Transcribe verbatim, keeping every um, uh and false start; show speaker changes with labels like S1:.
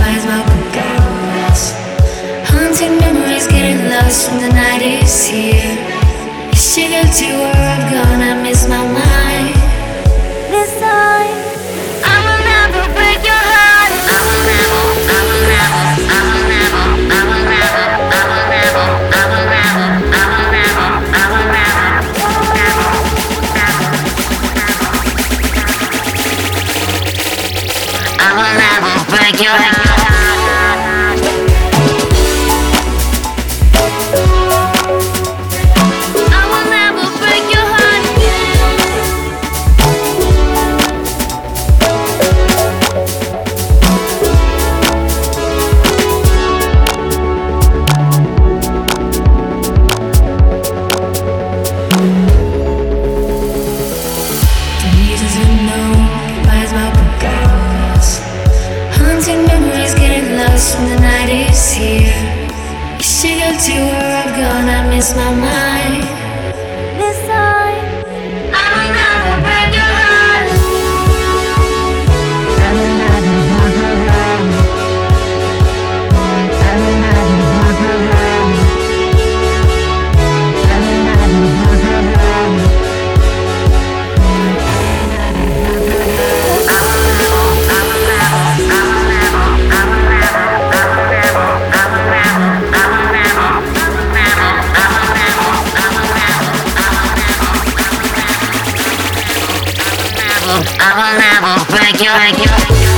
S1: eyes open girls. Haunting memories getting lost when the night is here. Is she guilty where I've gone? I miss my mind. This time I will never break your heart. I will never, I will never, I will never, I will never, I will never, I will never, I will never, I will never, I will never break your heart. Memories getting lost when the night is here. Is she guilty where I've gone? I miss my mind. This time I will never break your heart. I will never break your heart. I will never break your heart. I will never break your heart. I will never break your heart.